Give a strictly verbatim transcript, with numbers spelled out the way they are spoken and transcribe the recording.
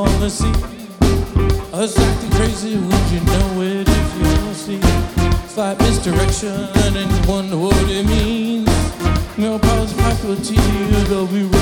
on the sea. Us acting crazy, would you know it if you see? It's like misdirection and you wonder what it means. No powers faculty, you'll be right.